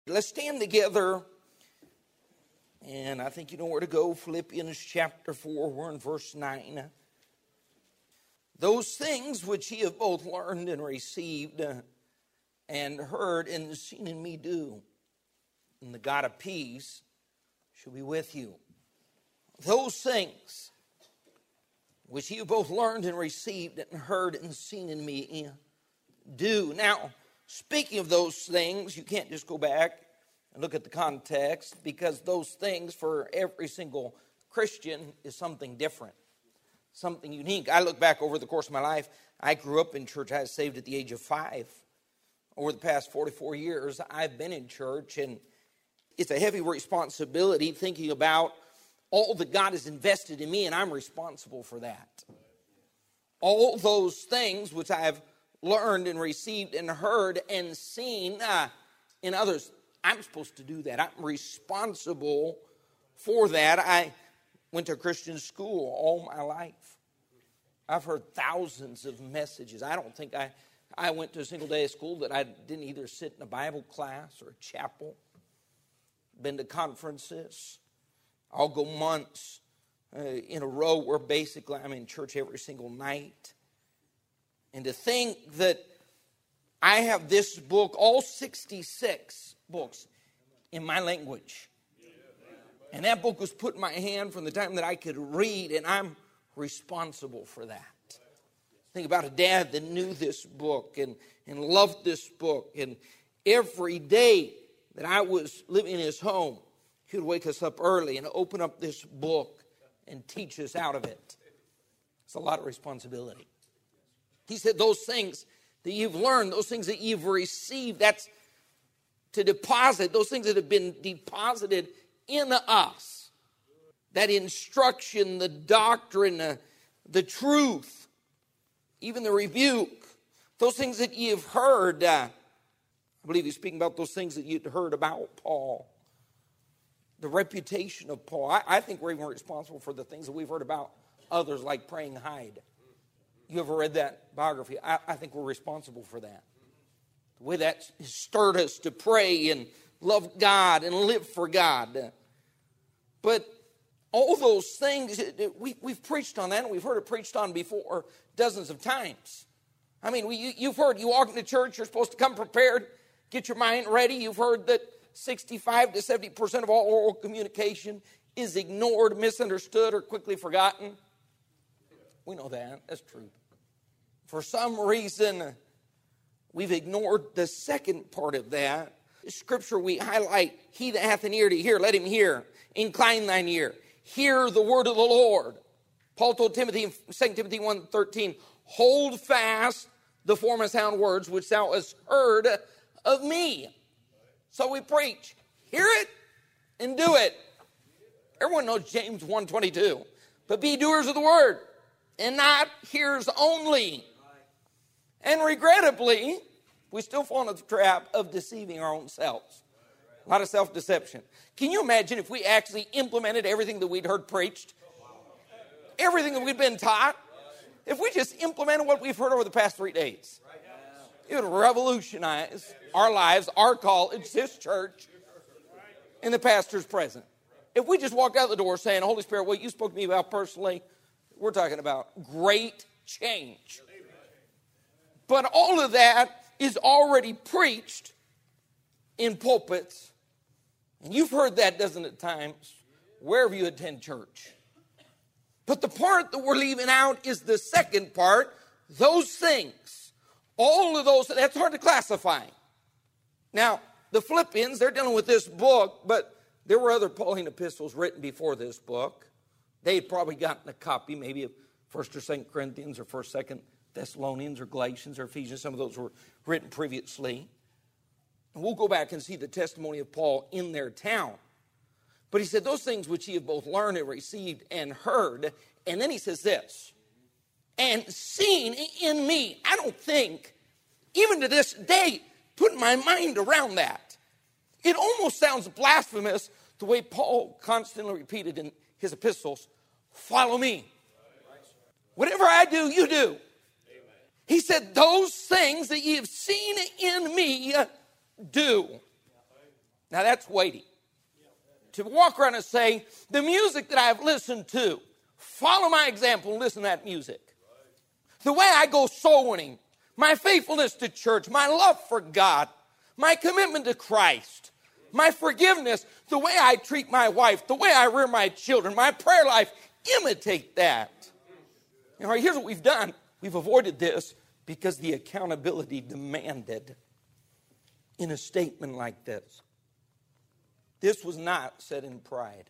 Let's stand together. And I think you know where to go. Philippians chapter 4, we're in verse 9. Those things which ye have both learned and received and heard and seen in me do, and the God of peace shall be with you. Those things which ye have both learned and received and heard and seen in me do. Now, speaking of those things, you can't just go back and look at the context, because those things for every single Christian is something different, something unique. I look back over the course of my life. I grew up in church. I was saved at the age of 5. Over the past 44 years, I've been in church, and it's a heavy responsibility thinking about all that God has invested in me, and I'm responsible for that. All those things which I have learned and received and heard and seen in others, I'm supposed to do that. I'm responsible for that. I went to Christian school all my life. I've heard thousands of messages. I don't think I went to a single day of school that I didn't either sit in a Bible class or a chapel. Been to conferences. I'll go months in a row where basically I'm in church every single night. And to think that I have this book, all 66 books, in my language. And that book was put in my hand from the time that I could read, and I'm responsible for that. Think about a dad that knew this book and loved this book. And every day that I was living in his home, he would wake us up early and open up this book and teach us out of it. It's a lot of responsibility. He said those things that you've learned, those things that you've received, that's to deposit, those things that have been deposited in us. That instruction, the doctrine, the truth, even the rebuke, those things that you've heard. I believe he's speaking about those things that you'd heard about Paul. The reputation of Paul. I think we're even responsible for the things that we've heard about others, like praying Hyde. You ever read that biography? I think we're responsible for that. The way that stirred us to pray and love God and live for God. But all those things, we've preached on that, and we've heard it preached on before dozens of times. I mean, you've heard, you walk into church, you're supposed to come prepared, get your mind ready. You've heard that 65 to 70% of all oral communication is ignored, misunderstood, or quickly forgotten. We know that. That's true. For some reason, we've ignored the second part of that. The scripture we highlight, he that hath an ear to hear, let him hear. Incline thine ear. Hear the word of the Lord. Paul told Timothy in 2 Timothy 1:13, hold fast the form and sound words which thou hast heard of me. So we preach. Hear it and do it. Everyone knows James 1:22. But be doers of the word and not hearers only. And regrettably, we still fall into the trap of deceiving our own selves. A lot of self-deception. Can you imagine if we actually implemented everything that we'd heard preached? Everything that we'd been taught? If we just implemented what we've heard over the past 3 days, it would revolutionize our lives, our college, this church, and the pastors present. If we just walked out the door saying, Holy Spirit, what you spoke to me about personally, we're talking about great change. But all of that is already preached in pulpits. And you've heard that dozens of times wherever you attend church. But the part that we're leaving out is the second part, those things. All of those, that's hard to classify. Now, the Philippians, they're dealing with this book, but there were other Pauline epistles written before this book. They'd probably gotten a copy maybe of 1st or 2nd Corinthians or 1st, 2nd Thessalonians or Galatians or Ephesians. Some of those were written previously. And we'll go back and see the testimony of Paul in their town. But he said, those things which ye have both learned and received and heard. And then he says this, and seen in me. I don't think, even to this day, putting my mind around that. It almost sounds blasphemous the way Paul constantly repeated in his epistles, follow me. Whatever I do, you do. He said, those things that ye have seen in me, do. Now that's weighty. To walk around and say, the music that I have listened to, follow my example and listen to that music. The way I go soul winning, my faithfulness to church, my love for God, my commitment to Christ, my forgiveness, the way I treat my wife, the way I rear my children, my prayer life, imitate that. You know, here's what we've done. We've avoided this because the accountability demanded in a statement like this. This was not said in pride.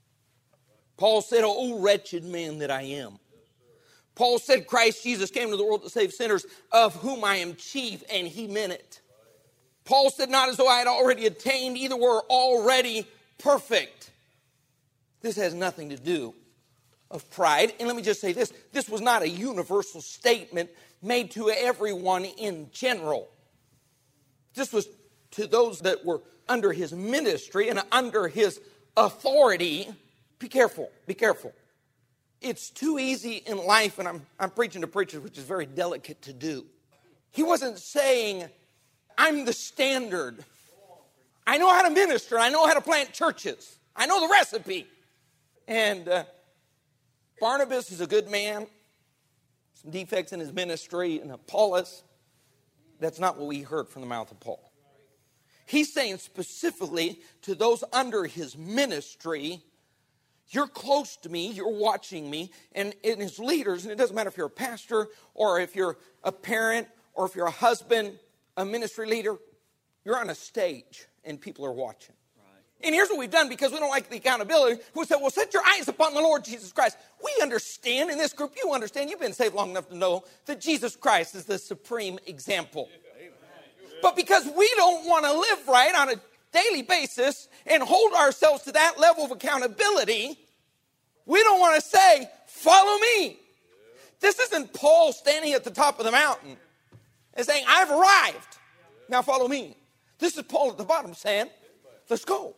Paul said, "O wretched man that I am." Paul said, Christ Jesus came to the world to save sinners, of whom I am chief, and he meant it. Paul said, not as though I had already attained, either were already perfect. This has nothing to do of pride. And let me just say this. This was not a universal statement made to everyone in general. This was to those that were under his ministry and under his authority. Be careful, be careful. It's too easy in life, and I'm preaching to preachers, which is very delicate to do. He wasn't saying, I'm the standard. I know how to minister. I know how to plant churches. I know the recipe. And Barnabas is a good man. Some defects in his ministry. And Apollos, that's not what we heard from the mouth of Paul. He's saying specifically to those under his ministry, you're close to me, you're watching me, and in his leaders, and it doesn't matter if you're a pastor or if you're a parent or if you're a husband, a ministry leader, you're on a stage and people are watching. Right. And here's what we've done because we don't like the accountability. We said, well, set your eyes upon the Lord Jesus Christ. We understand in this group, you understand, you've been saved long enough to know that Jesus Christ is the supreme example. But because we don't want to live right on a daily basis and hold ourselves to that level of accountability, we don't want to say, follow me. This isn't Paul standing at the top of the mountain and saying, I've arrived. Now follow me. This is Paul at the bottom saying, let's go.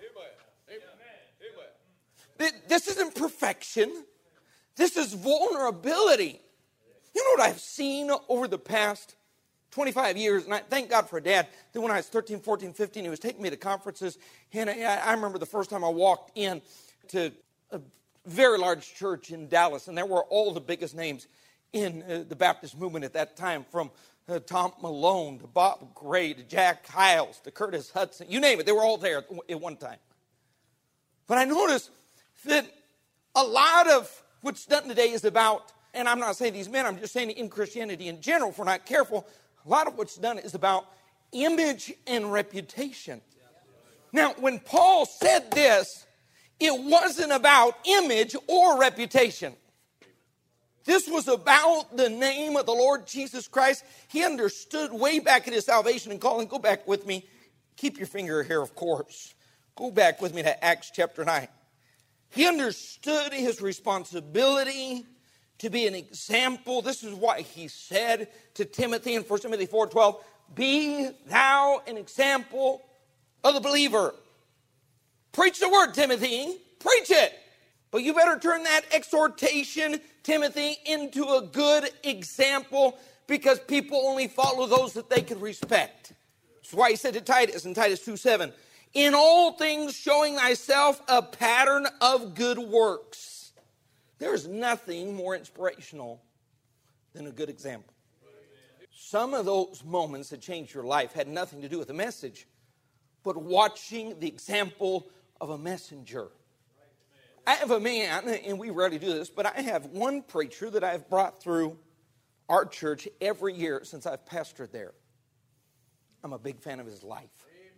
This isn't perfection. This is vulnerability. You know what I've seen over the past 25 years, and I thank God for Dad, that when I was 13, 14, 15, he was taking me to conferences, and I remember the first time I walked in to a very large church in Dallas, and there were all the biggest names in the Baptist movement at that time, from Tom Malone to Bob Gray to Jack Hiles to Curtis Hudson, you name it, they were all there at one time. But I noticed that a lot of what's done today is about, and I'm not saying these men, I'm just saying in Christianity in general, if we're not careful, a lot of what's done is about image and reputation. Now, when Paul said this, it wasn't about image or reputation. This was about the name of the Lord Jesus Christ. He understood way back in his salvation and calling. Go back with me. Keep your finger here, of course. Go back with me to Acts chapter 9. He understood his responsibility to be an example. This is why he said to Timothy in 1 Timothy 4:12, be thou an example of the believer. Preach the word, Timothy. Preach it. But you better turn that exhortation, Timothy, into a good example, because people only follow those that they can respect. That's why he said to Titus in Titus 2:7, in all things showing thyself a pattern of good works. There's nothing more inspirational than a good example. Some of those moments that changed your life had nothing to do with the message, but watching the example of a messenger. I have a man, and we rarely do this, but I have one preacher that I've brought through our church every year since I've pastored there. I'm a big fan of his life.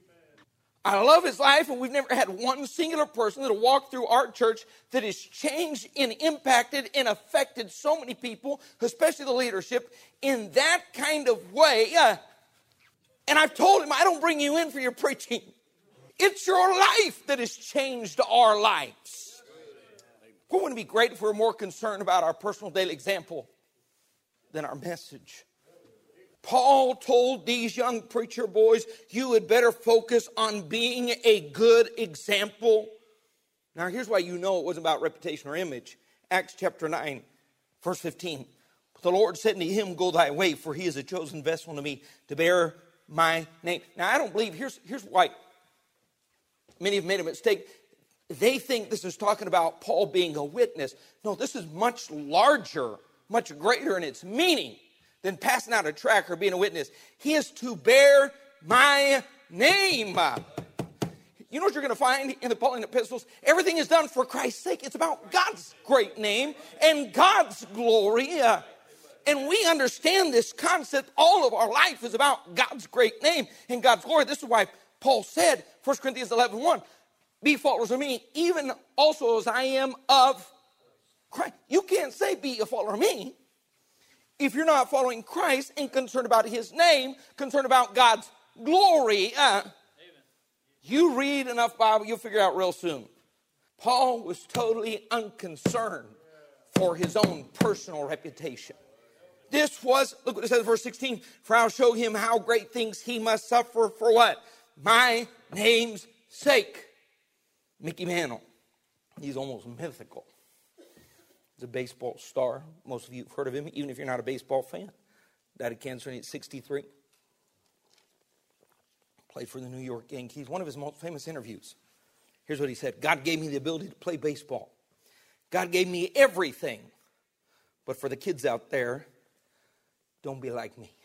I love his life, and we've never had one singular person that will walk through our church that has changed and impacted and affected so many people, especially the leadership, in that kind of way. And I've told him, I don't bring you in for your preaching. It's your life that has changed our lives. Wouldn't it be great if we were more concerned about our personal daily example than our message? Paul told these young preacher boys, you had better focus on being a good example. Now, here's why you know it wasn't about reputation or image. Acts chapter 9, verse 15. The Lord said unto him, go thy way, for he is a chosen vessel unto me to bear my name. Now, I don't believe, here's why. Many have made a mistake. They think this is talking about Paul being a witness. No, this is much larger, much greater in its meaning than passing out a tract or being a witness. He is to bear my name. You know what you're going to find in the Pauline epistles? Everything is done for Christ's sake. It's about God's great name and God's glory. And we understand this concept. All of our life is about God's great name and God's glory. This is why Paul said, 1 Corinthians 11:1, be followers of me, even also as I am of Christ. You can't say be a follower of me if you're not following Christ and concerned about his name, concerned about God's glory. You read enough Bible, you'll figure out real soon. Paul was totally unconcerned for his own personal reputation. This was, look what it says in verse 16, for I'll show him how great things he must suffer for what? My name's sake. Mickey Mantle, he's almost mythical. He's a baseball star. Most of you have heard of him, even if you're not a baseball fan. Died of cancer at 63. Played for the New York Yankees. One of his most famous interviews. Here's what he said. God gave me the ability to play baseball. God gave me everything. But for the kids out there, don't be like me.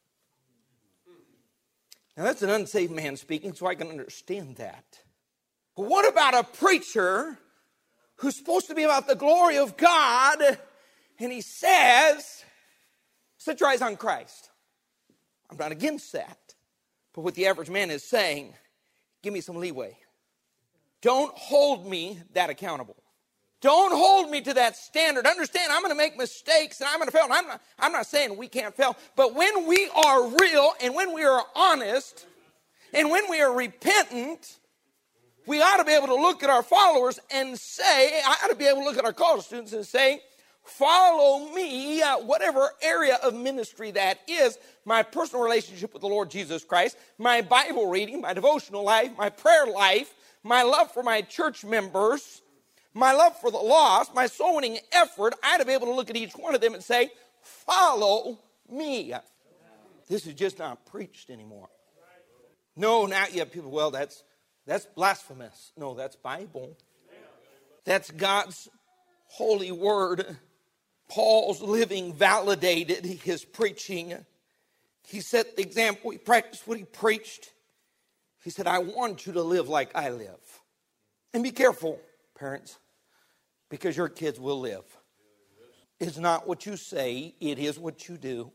Now that's an unsaved man speaking, so I can understand that. But what about a preacher who's supposed to be about the glory of God, and he says, set your eyes on Christ? I'm not against that. But what the average man is saying, give me some leeway. Don't hold me that accountable. Don't hold me to that standard. Understand, I'm going to make mistakes and I'm going to fail. And I'm not saying we can't fail. But when we are real and when we are honest and when we are repentant, we ought to be able to look at our followers and say, I ought to be able to look at our college students and say, follow me, whatever area of ministry that is, my personal relationship with the Lord Jesus Christ, my Bible reading, my devotional life, my prayer life, my love for my church members, my love for the lost, my soul winning effort. I ought to be able to look at each one of them and say, follow me. This is just not preached anymore. No, now you have people, well, that's blasphemous. No, that's Bible. That's God's holy word. Paul's living validated his preaching. He set the example. He practiced what he preached. He said, I want you to live like I live. And be careful, parents, because your kids will live. It's not what you say, it is what you do.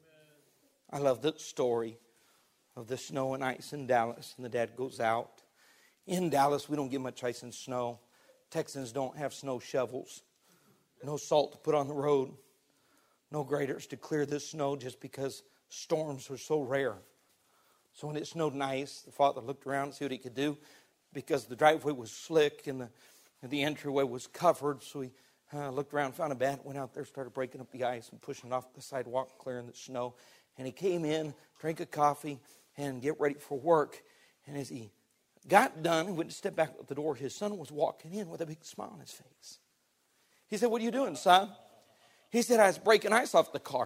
I love the story of the snow and ice in Dallas, and the dad goes out. In Dallas, we don't get much ice and snow. Texans don't have snow shovels. No salt to put on the road. No graders to clear the snow just because storms are so rare. So when it snowed nice, the father looked around to see what he could do because the driveway was slick and the entryway was covered. So he looked around, found a bat, went out there, started breaking up the ice and pushing it off the sidewalk, clearing the snow. And he came in, drank a coffee, and get ready for work. And as he got done, he went to step back out the door. His son was walking in with a big smile on his face. He said, what are you doing, son? He said, I was breaking ice off the car.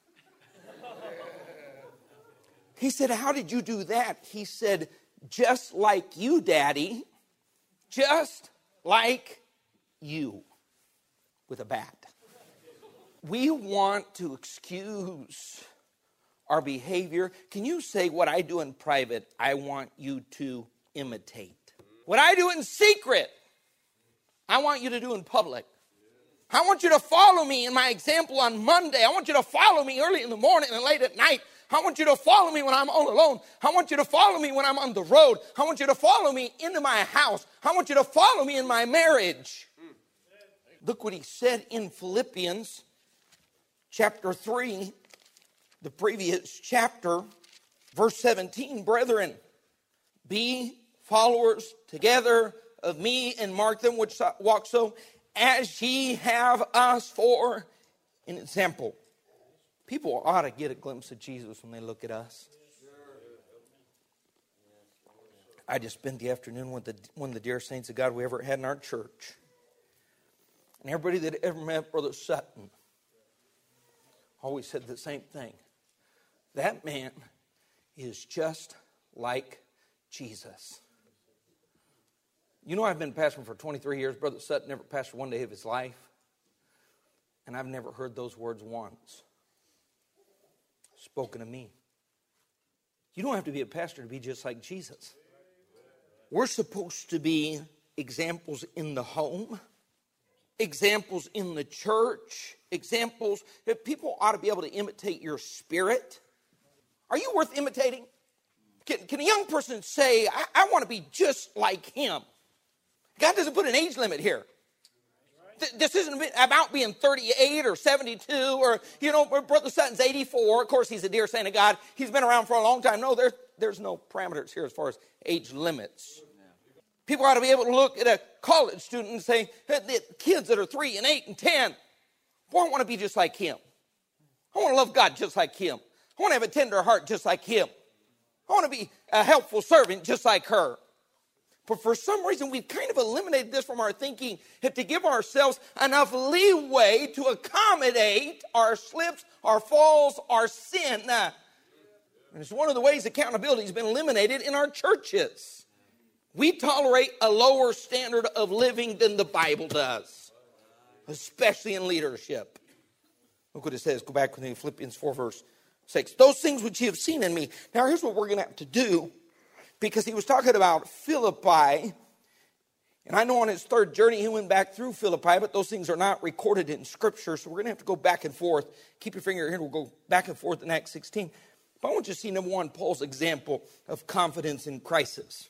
He said, how did you do that? He said, just like you, Daddy. Just like you. With a bat. We want to excuse our behavior. Can you say what I do in private, I want you to imitate? What I do in secret, I want you to do in public. I want you to follow me in my example on Monday. I want you to follow me early in the morning and late at night. I want you to follow me when I'm all alone. I want you to follow me when I'm on the road. I want you to follow me into my house. I want you to follow me in my marriage. Look what he said in Philippians chapter 3, the previous chapter, verse 17. Brethren, be followers together of me and mark them which walk so as ye have us for an example. People ought to get a glimpse of Jesus when they look at us. I just spent the afternoon with one of the dear saints of God we ever had in our church. And everybody that ever met Brother Sutton always said the same thing. That man is just like Jesus. You know, I've been pastoring for 23 years. Brother Sutton never pastored one day of his life. And I've never heard those words once spoken to me. You don't have to be a pastor to be just like Jesus. We're supposed to be examples in the home, examples in the church, examples that people ought to be able to imitate your spirit. Are you worth imitating? Can a young person say, I want to be just like him? God doesn't put an age limit here. This isn't about being 38 or 72 or, Brother Sutton's 84. Of course, he's a dear saint of God. He's been around for a long time. No, there's no parameters here as far as age limits. People ought to be able to look at a college student and say, the kids that are 3 and 8 and 10, boy, I want to be just like him. I want to love God just like him. I want to have a tender heart just like him. I want to be a helpful servant just like her. But for some reason, we've kind of eliminated this from our thinking to give ourselves enough leeway to accommodate our slips, our falls, our sin. And it's one of the ways accountability has been eliminated in our churches. We tolerate a lower standard of living than the Bible does, especially in leadership. Look what it says. Go back to Philippians 4, verse 6. Those things which you have seen in me. Now, here's what we're going to have to do. Because he was talking about Philippi, and I know on his third journey he went back through Philippi, but those things are not recorded in Scripture, so we're going to have to go back and forth. Keep your finger here, we'll go back and forth in Acts 16. But I want you to see, number one, Paul's example of confidence in crisis.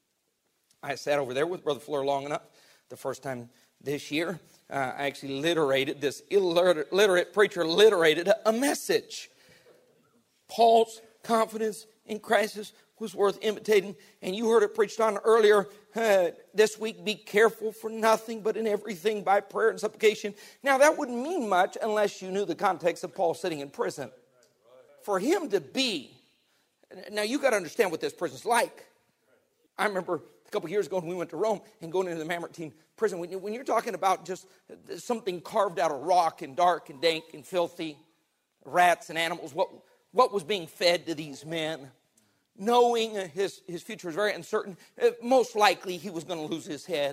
I sat over there with Brother Fleur long enough the first time this year. I actually this illiterate preacher literated a message. Paul's confidence in crisis was worth imitating. And you heard it preached on earlier this week. Be careful for nothing, but in everything by prayer and supplication. Now, that wouldn't mean much unless you knew the context of Paul sitting in prison. For him to be, now you got to understand what this prison's like. I remember a couple years ago when we went to Rome and going into the Mamertine prison, when you're talking about just something carved out of rock and dark and dank and filthy, rats and animals, what was being fed to these men? Knowing his future was very uncertain, most likely he was going to lose his head.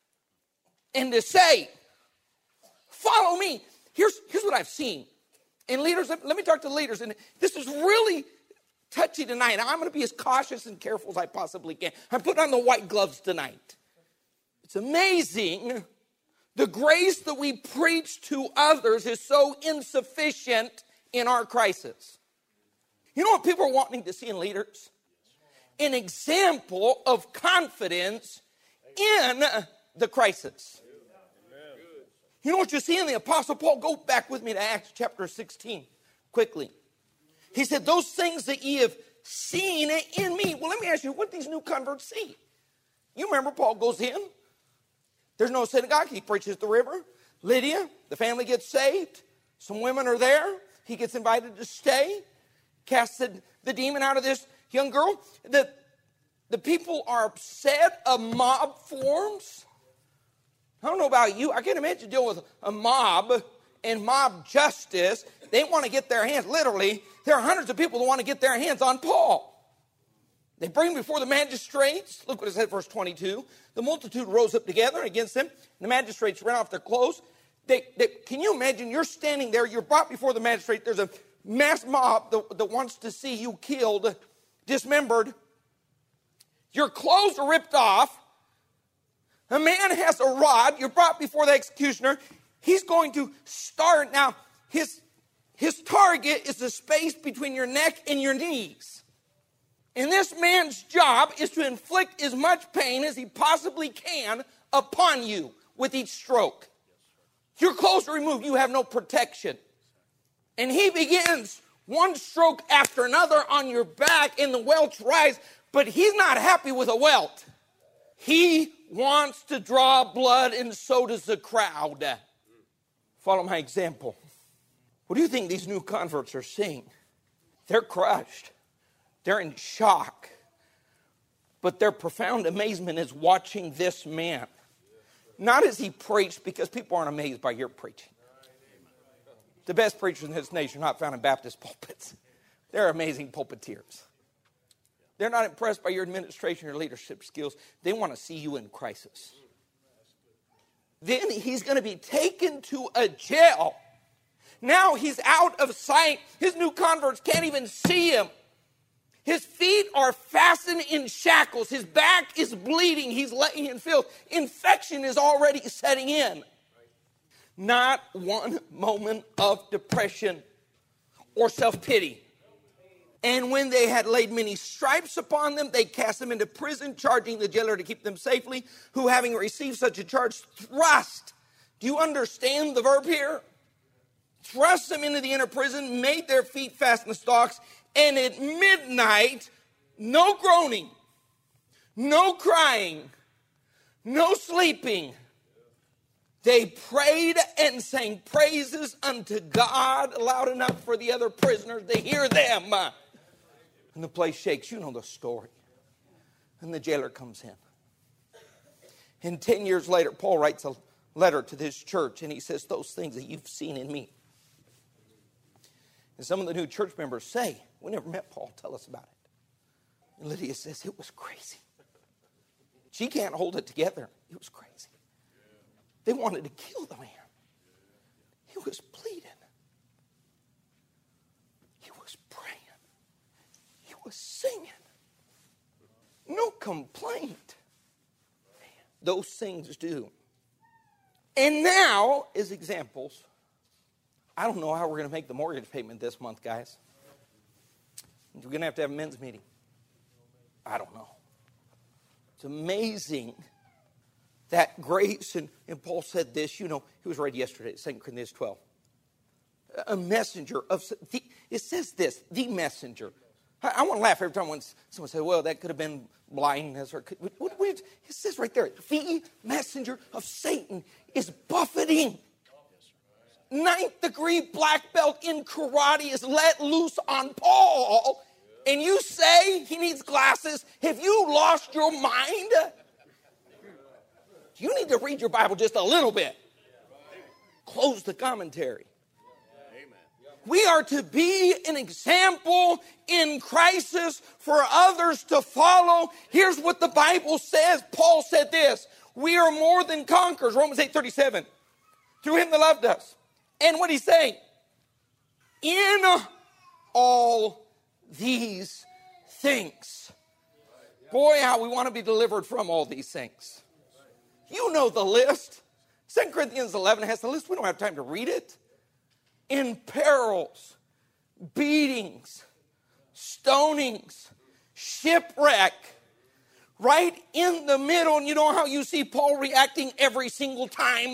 And to say, follow me. Here's what I've seen. And leaders, let me talk to leaders. And this is really touchy tonight. I'm going to be as cautious and careful as I possibly can. I'm putting on the white gloves tonight. It's amazing. The grace that we preach to others is so insufficient in our crisis. You know what people are wanting to see in leaders? An example of confidence in the crisis. You know what you see in the Apostle Paul? Go back with me to Acts chapter 16 quickly. He said, those things that ye have seen in me. Well, let me ask you, what these new converts see? You remember Paul goes in. There's no synagogue. He preaches the river. Lydia, the family gets saved. Some women are there. He gets invited to stay. Casts the demon out of this young girl. The people are upset. A mob forms. I don't know about you. I can't imagine dealing with a mob and mob justice. They want to get their hands, literally, there are hundreds of people that want to get their hands on Paul. They bring him before the magistrates. Look what it says, verse 22. The multitude rose up together against them. The magistrates ran off their clothes. Can you imagine? You're standing there. You're brought before the magistrate. There's a mass mob that wants to see you killed, dismembered. Your clothes are ripped off. A man has a rod. You're brought before the executioner. He's going to start. Now, his target is the space between your neck and your knees. And this man's job is to inflict as much pain as he possibly can upon you with each stroke. Your clothes are removed. You have no protection. And he begins one stroke after another on your back, and the welts rise. But he's not happy with a welt. He wants to draw blood, and so does the crowd. Follow my example. What do you think these new converts are seeing? They're crushed. They're in shock. But their profound amazement is watching this man. Not as he preached, because people aren't amazed by your preaching. The best preachers in this nation are not found in Baptist pulpits. They're amazing pulpiteers. They're not impressed by your administration or leadership skills. They want to see you in crisis. Then he's going to be taken to a jail. Now he's out of sight. His new converts can't even see him. His feet are fastened in shackles. His back is bleeding. He's laying in filth. Infection is already setting in. Not one moment of depression or self-pity. And when they had laid many stripes upon them, they cast them into prison, charging the jailer to keep them safely, who having received such a charge, thrust. Do you understand the verb here? Thrust them into the inner prison, made their feet fast in the stocks, and at midnight, no groaning, no crying, no sleeping. They prayed and sang praises unto God loud enough for the other prisoners to hear them. And the place shakes. You know the story. And the jailer comes in. And 10 years later, Paul writes a letter to this church, and he says, those things that you've seen in me. And some of the new church members say, we never met Paul. Tell us about it. And Lydia says, it was crazy. She can't hold it together. It was crazy. They wanted to kill the man. He was pleading. He was praying. He was singing. No complaint. Those things do. And now, as examples, I don't know how we're going to make the mortgage payment this month, guys. We're going to have a men's meeting. I don't know. It's amazing that grace, and Paul said this, you know, he was right yesterday, 2 Corinthians 12. A messenger of, it says this, the messenger. I want to laugh every time when someone says, well, that could have been blindness. Or it says right there, the messenger of Satan is buffeting. 9th degree black belt in karate is let loose on Paul. And you say he needs glasses. Have you lost your mind? You need to read your Bible just a little bit. Close the commentary. We are to be an example in crisis for others to follow. Here's what the Bible says. Paul said this. We are more than conquerors. Romans 8:37. Through him that loved us. And what did he say? In all these things. Boy, how we want to be delivered from all these things. You know the list. 2 Corinthians 11 has the list. We don't have time to read it. In perils, beatings, stonings, shipwreck, right in the middle. And you know how you see Paul reacting every single time?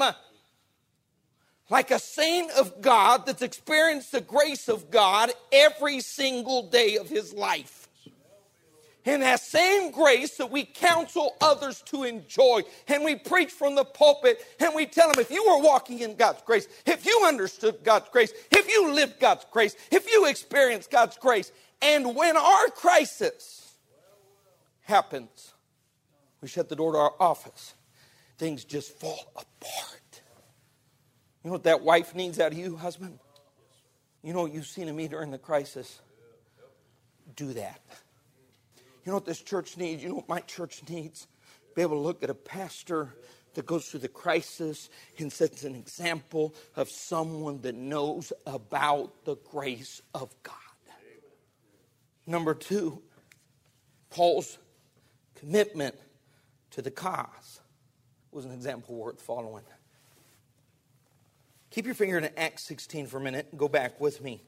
Like a saint of God that's experienced the grace of God every single day of his life. And that same grace that we counsel others to enjoy. And we preach from the pulpit and we tell them, if you were walking in God's grace, if you understood God's grace, if you lived God's grace, if you experienced God's grace, and when our crisis happens, we shut the door to our office, things just fall apart. You know what that wife needs out of you, husband? You know what you've seen in me during the crisis? Do that. You know what this church needs? You know what my church needs? Be able to look at a pastor that goes through the crisis and sets an example of someone that knows about the grace of God. Number 2, Paul's commitment to the cause was an example worth following. Keep your finger in Acts 16 for a minute and go back with me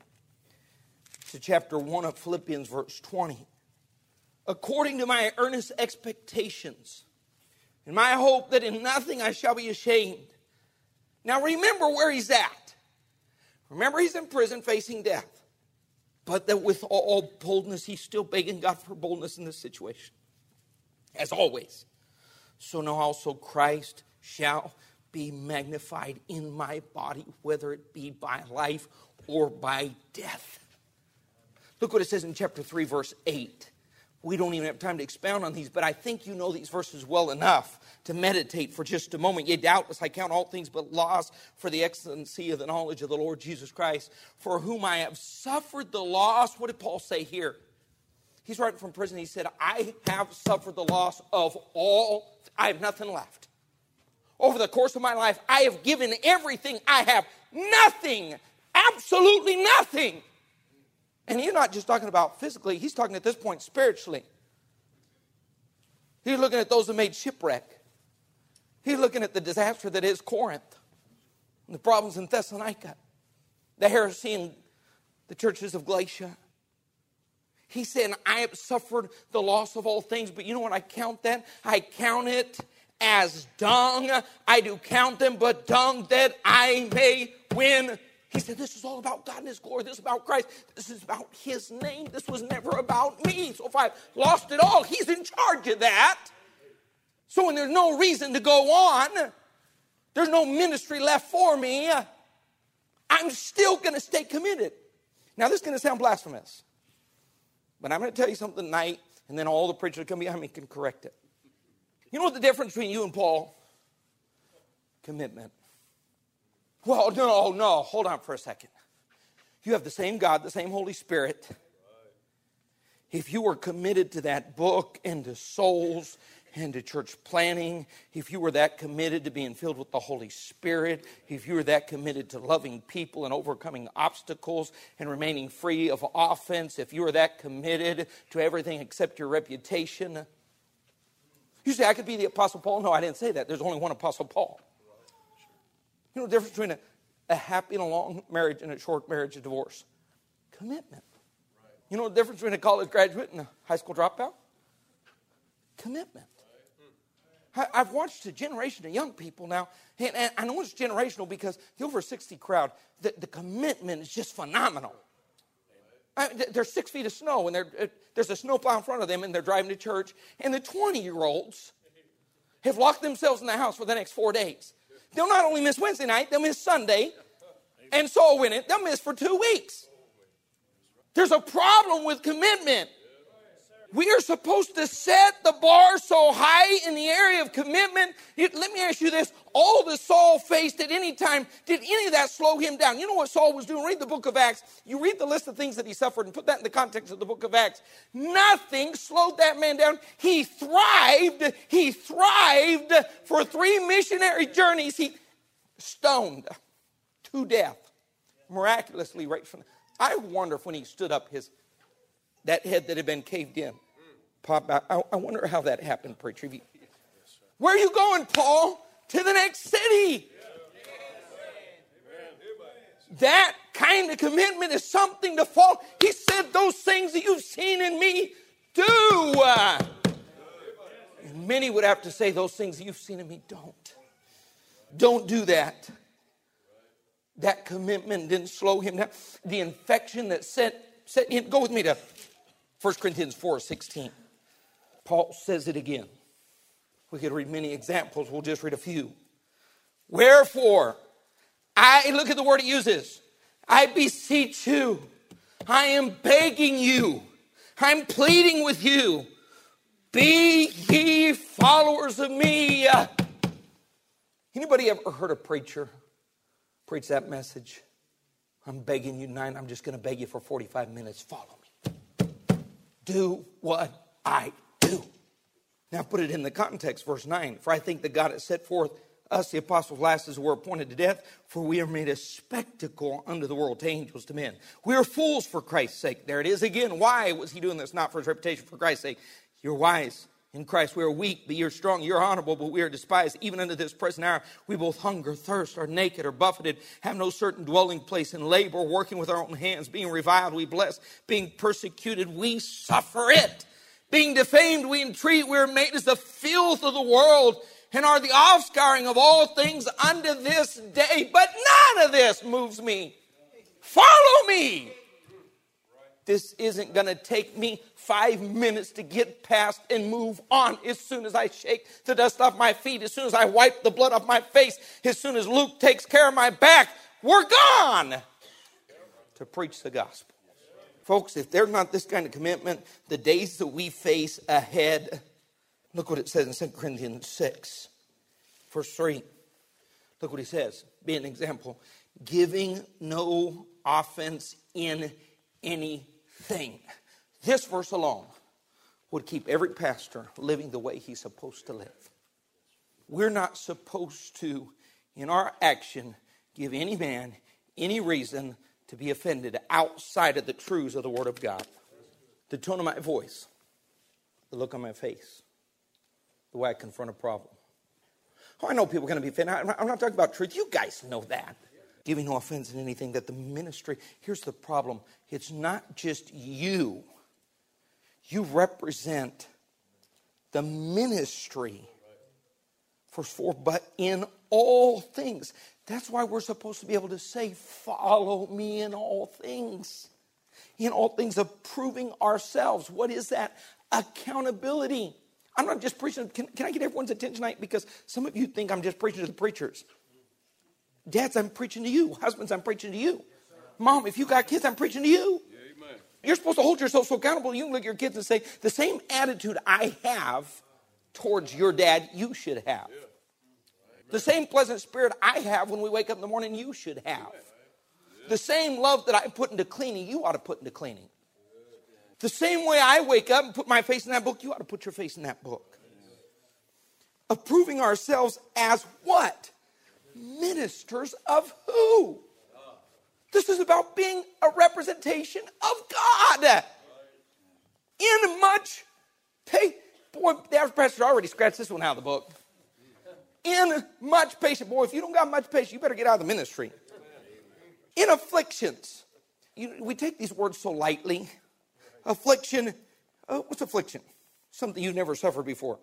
to chapter 1 of Philippians, verse 20. According to my earnest expectations, and my hope that in nothing I shall be ashamed. Now remember where he's at. Remember he's in prison facing death. But that with all boldness, he's still begging God for boldness in this situation. As always. So now also Christ shall be magnified in my body, whether it be by life or by death. Look what it says in chapter 3, verse 8. We don't even have time to expound on these, but I think you know these verses well enough to meditate for just a moment. Yet doubtless I count all things but loss for the excellency of the knowledge of the Lord Jesus Christ, for whom I have suffered the loss. What did Paul say here? He's writing from prison. He said, I have suffered the loss of all. I have nothing left. Over the course of my life, I have given everything I have. Nothing. Absolutely nothing. And he's not just talking about physically. He's talking at this point spiritually. He's looking at those that made shipwreck. He's looking at the disaster that is Corinth. And the problems in Thessalonica. The heresy in the churches of Galatia. He said, I have suffered the loss of all things. But you know what I count that? I count it as dung. I do count them but dung that I may win. He said, this is all about God and His glory. This is about Christ. This is about His name. This was never about me. So if I've lost it all, He's in charge of that. So when there's no reason to go on, there's no ministry left for me, I'm still going to stay committed. Now, this is going to sound blasphemous. But I'm going to tell you something tonight, and then all the preachers that come behind me can correct it. You know what the difference between you and Paul? Commitment. Well, no, hold on for a second. You have the same God, the same Holy Spirit. If you were committed to that book and to souls and to church planning, if you were that committed to being filled with the Holy Spirit, if you were that committed to loving people and overcoming obstacles and remaining free of offense, if you were that committed to everything except your reputation. You say, I could be the Apostle Paul. No, I didn't say that. There's only one Apostle Paul. You know the difference between a happy and a long marriage and a short marriage and divorce? Commitment. You know the difference between a college graduate and a high school dropout? Commitment. I've watched a generation of young people now, and I know it's generational because the over 60 crowd, the commitment is just phenomenal. They're 6 feet of snow, and there's a snowplow in front of them, and they're driving to church, and the 20-year-olds have locked themselves in the house for the next 4 days. They'll not only miss Wednesday night, they'll miss Sunday, and soul winning. They'll miss for 2 weeks. There's a problem with commitment. We are supposed to set the bar so high in the area of commitment. Let me ask you this. All that Saul faced at any time, did any of that slow him down? You know what Saul was doing? Read the book of Acts. You read the list of things that he suffered and put that in the context of the book of Acts. Nothing slowed that man down. He thrived. He thrived for 3 missionary journeys. He stoned to death. Miraculously right from... I wonder if when he stood up, that head that had been caved in popped out. I wonder how that happened, preacher. Where are you going, Paul? To the next city. That kind of commitment is something to follow. He said, those things that you've seen in me, do. And many would have to say, those things that you've seen in me, don't. Don't do that. That commitment didn't slow him down. The infection that set in. Go with me to 1 Corinthians 4:16. Paul says it again. We could read many examples. We'll just read a few. Wherefore, look at the word he uses. I beseech you. I am begging you. I'm pleading with you. Be ye followers of me. Anybody ever heard a preacher preach that message? I'm begging you tonight. I'm just going to beg you for 45 minutes. Follow me. Do what I do. Now put it in the context, verse 9. For I think that God has set forth us, the apostles, last as we were appointed to death, for we are made a spectacle unto the world, to angels, to men. We are fools for Christ's sake. There it is again. Why was he doing this? Not for his reputation, for Christ's sake. You're wise. In Christ we are weak, but you're strong. You're honorable, but we are despised. Even unto this present hour, we both hunger, thirst, are naked, are buffeted, have no certain dwelling place, in labor, working with our own hands, being reviled, we bless, being persecuted, we suffer it. Being defamed, we entreat. We are made as the filth of the world, and are the offscouring of all things unto this day. But none of this moves me. Follow me. This isn't going to take me 5 minutes to get past and move on. As soon as I shake the dust off my feet, as soon as I wipe the blood off my face, as soon as Luke takes care of my back, we're gone to preach the gospel. Folks, if there's not this kind of commitment, the days that we face ahead, look what it says in 2 Corinthians 6, verse 3. Look what he says. Be an example. Giving no offense in anything. This verse alone would keep every pastor living the way he's supposed to live. We're not supposed to, in our action, give any man any reason to be offended outside of the truths of the Word of God. The tone of my voice, the look on my face, the way I confront a problem. Oh, I know people are going to be offended. I'm not talking about truth. You guys know that. Giving no offense in anything, that the ministry, here's the problem. It's not just you. You represent the ministry. Verse 4, but in all things. That's why we're supposed to be able to say, follow me in all things. In all things, approving ourselves. What is that? Accountability. I'm not just preaching. Can I get everyone's attention tonight? Because some of you think I'm just preaching to the preachers. Dads, I'm preaching to you. Husbands, I'm preaching to you. Mom, if you got kids, I'm preaching to you. Amen. You're supposed to hold yourself so accountable. You can look at your kids and say, the same attitude I have towards your dad, you should have. The same pleasant spirit I have when we wake up in the morning, you should have. The same love that I put into cleaning, you ought to put into cleaning. The same way I wake up and put my face in that book, you ought to put your face in that book. Approving ourselves as what? Ministers of who? This is about being a representation of God. In much patience. Boy, the average pastor already scratched this one out of the book. In much patience. Boy, if you don't got much patience, you better get out of the ministry. In afflictions. We take these words so lightly. Affliction. What's affliction? Something you've never suffered before.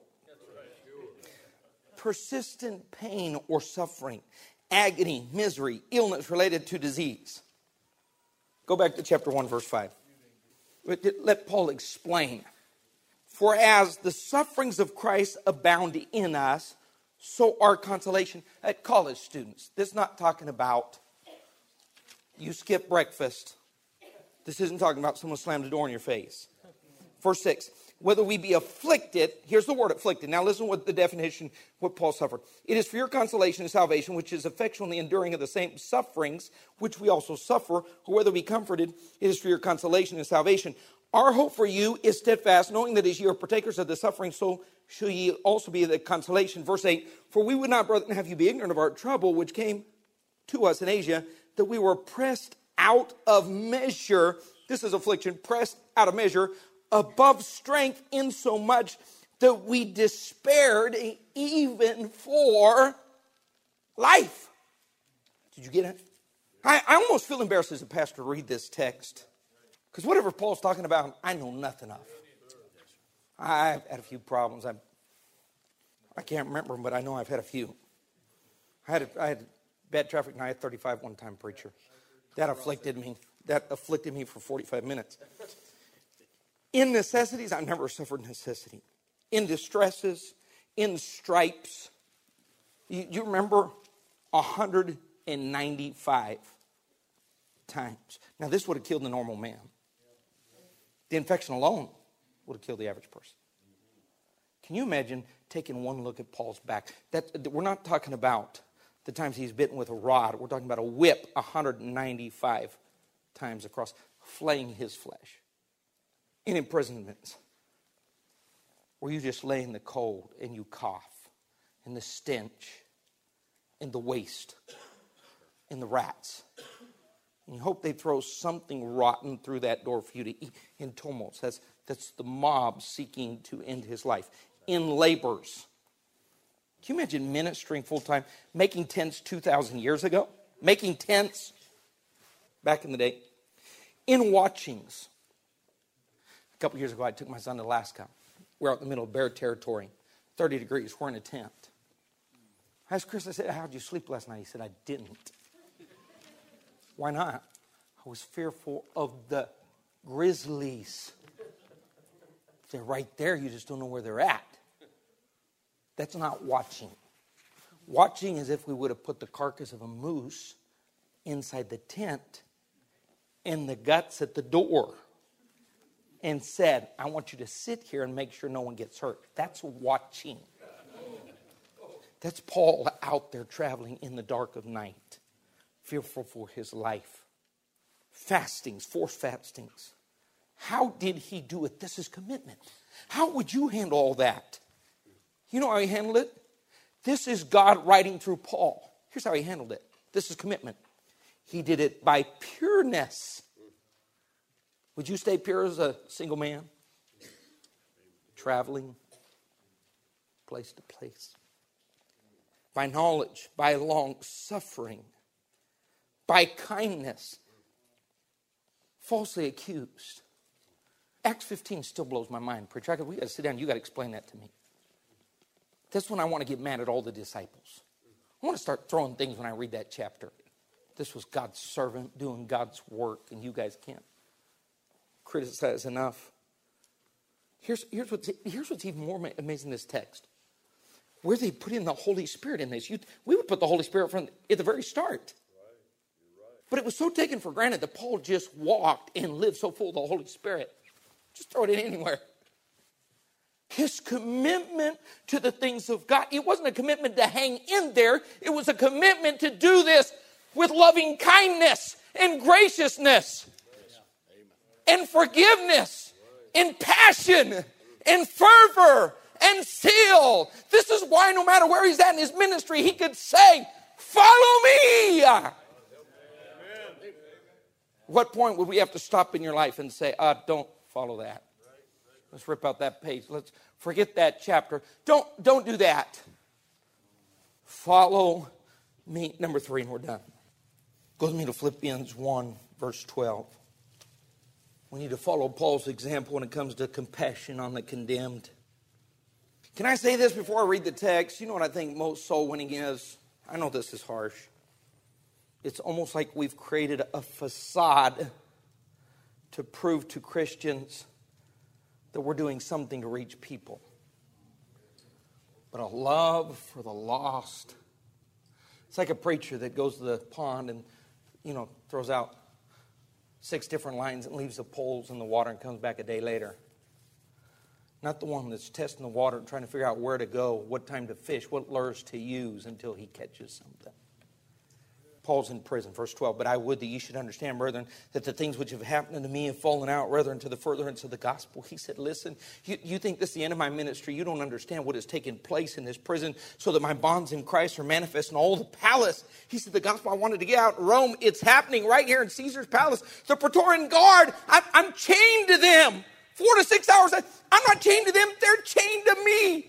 Persistent pain or suffering, agony, misery, illness related to disease. Go back to chapter 1, verse 5. Let Paul explain. For as the sufferings of Christ abound in us, so our consolation. At college students, this is not talking about you skip breakfast. This isn't talking about someone slammed the door in your face. Verse 6. Whether we be afflicted, here's the word afflicted. Now listen what the definition, what Paul suffered. It is for your consolation and salvation, which is effectually enduring of the same sufferings, which we also suffer, or whether we comforted, it is for your consolation and salvation. Our hope for you is steadfast, knowing that as you are partakers of the suffering, so shall ye also be the consolation. Verse 8, for we would not, brethren, have you be ignorant of our trouble, which came to us in Asia, that we were pressed out of measure. This is affliction, pressed out of measure, above strength, insomuch that we despaired even for life. Did you get it? I almost feel embarrassed as a pastor to read this text. Because whatever Paul's talking about, I know nothing of. I've had a few problems. I can't remember them, but I know I've had a few. I had bad traffic and I had 35 one time, preacher. That afflicted me. That afflicted me for 45 minutes. In necessities, I've never suffered necessity. In distresses, in stripes. You remember 195 times. Now, this would have killed the normal man. The infection alone would have killed the average person. Can you imagine taking one look at Paul's back? We're not talking about the times he's bitten with a rod. We're talking about a whip 195 times across, flaying his flesh. In imprisonments, where you just lay in the cold and you cough, and the stench, and the waste, and the rats. And you hope they throw something rotten through that door for you to eat. In tumults, that's the mob seeking to end his life. In labors. Can you imagine ministering full time, making tents 2,000 years ago? Making tents back in the day. In watchings. A couple years ago, I took my son to Alaska. We're out in the middle of bear territory, 30 degrees. We're in a tent. I asked Chris, I said, how'd you sleep last night? He said, I didn't. Why not? I was fearful of the grizzlies. They're right there. You just don't know where they're at. That's not watching. Watching is if we would have put the carcass of a moose inside the tent and the guts at the door and said, I want you to sit here and make sure no one gets hurt. That's watching. That's Paul out there traveling in the dark of night, fearful for his life. Fastings, forced fastings. How did he do it? This is commitment. How would you handle all that? You know how he handled it? This is God writing through Paul. Here's how he handled it. This is commitment. He did it by pureness. Would you stay pure as a single man? Traveling place to place. By knowledge, by long suffering, by kindness. Falsely accused. Acts 15 still blows my mind, preacher. We got to sit down. You got to explain that to me. That's when I want to get mad at all the disciples. I want to start throwing things when I read that chapter. This was God's servant doing God's work, and you guys can't criticize enough. Here's what's even more amazing in this text. Where they put in the Holy Spirit in this. We would put the Holy Spirit from at the very start. But it was so taken for granted that Paul just walked and lived so full of the Holy Spirit. Just throw it in anywhere. His commitment to the things of God. It wasn't a commitment to hang in there. It was a commitment to do this with loving kindness and graciousness and forgiveness and passion and fervor and zeal. This is why no matter where he's at in his ministry, he could say, "Follow me." What point would we have to stop in your life and say, don't follow that? Let's rip out that page. Let's forget that chapter. Don't do that. Follow me. Number 3, and we're done. Go with me to Philippians 1, verse 12. We need to follow Paul's example when it comes to compassion on the condemned. Can I say this before I read the text? You know what I think most soul winning is? I know this is harsh. It's almost like we've created a facade to prove to Christians that we're doing something to reach people. But a love for the lost. It's like a preacher that goes to the pond and, throws out 6 different lines and leaves the poles in the water and comes back a day later. Not the one that's testing the water and trying to figure out where to go, what time to fish, what lures to use until he catches something. Paul's in prison, verse 12. But I would that you should understand, brethren, that the things which have happened unto me have fallen out rather into the furtherance of the gospel. He said, listen, you think this is the end of my ministry. You don't understand what has taken place in this prison so that my bonds in Christ are manifest in all the palace. He said, the gospel I wanted to get out in Rome, it's happening right here in Caesar's palace. The Praetorian Guard, I'm chained to them. 4 to 6 hours. I'm not chained to them. They're chained to me.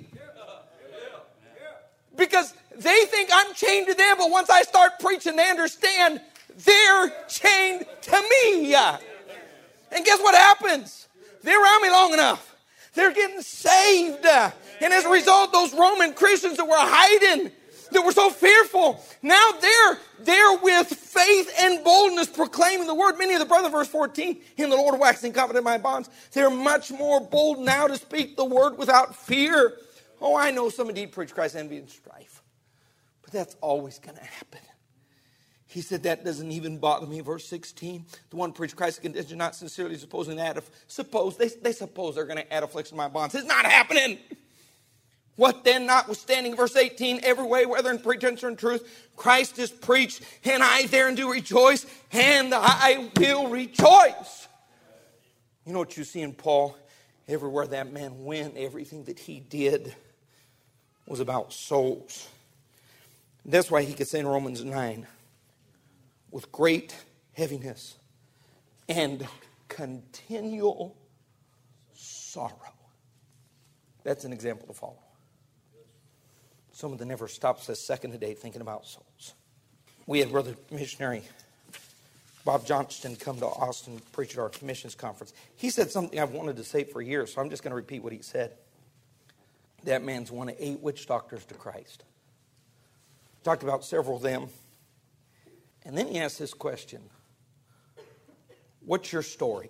Because they think I'm chained to them, but once I start preaching, they understand they're chained to me. And guess what happens? They're around me long enough. They're getting saved. And as a result, those Roman Christians that were hiding, that were so fearful, now they're with faith and boldness proclaiming the word. Many of the brothers, verse 14, in the Lord waxing confident in my bonds, they're much more bold now to speak the word without fear. Oh, I know some indeed preach Christ, envy, and strife. But that's always going to happen. He said that doesn't even bother me. Verse 16, the one preach Christ contention, not sincerely supposing that. They suppose they're going to add affliction to my bonds. It's not happening. What then, notwithstanding, verse 18, every way, whether in pretense or in truth, Christ is preached, and I therein do rejoice, and I will rejoice. You know what you see in Paul? Everywhere that man went, everything that he did was about souls. That's why he could say in Romans 9, with great heaviness and continual sorrow. That's an example to follow. Someone that never stops a second a day thinking about souls. We had brother missionary Bob Johnston come to Austin, preach at our missions conference. He said something I've wanted to say for years, so I'm just going to repeat what he said. That man's one of 8 witch doctors to Christ. Talked about several of them. And then he asked this question. What's your story?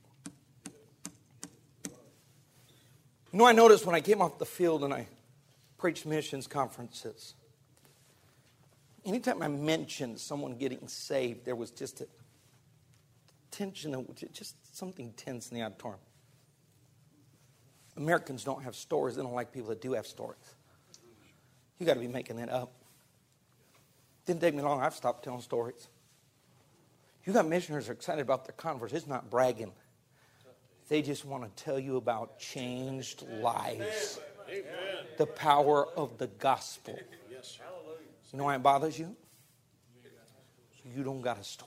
You know, I noticed when I came off the field and I preached missions conferences, anytime I mentioned someone getting saved, there was just a tension, just something tense in the auditorium. Americans don't have stories. They don't like people that do have stories. You got to be making that up. Didn't take me long. I've stopped telling stories. You got missionaries who are excited about their converts. It's not bragging. They just want to tell you about changed lives. The power of the gospel. You know why it bothers you? You don't got a story.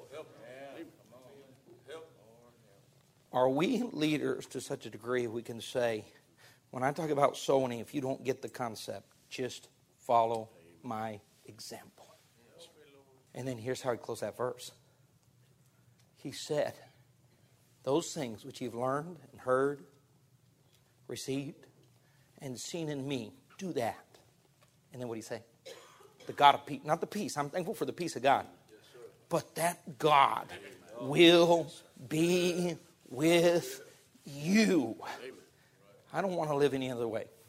Are we leaders to such a degree we can say, when I talk about soul winning, if you don't get the concept, just follow my example. And then here's how he closed that verse. He said, those things which you've learned and heard, received, and seen in me, do that. And then what did he say? The God of peace, not the peace. I'm thankful for the peace of God. But that God will be with you. I don't want to live any other way.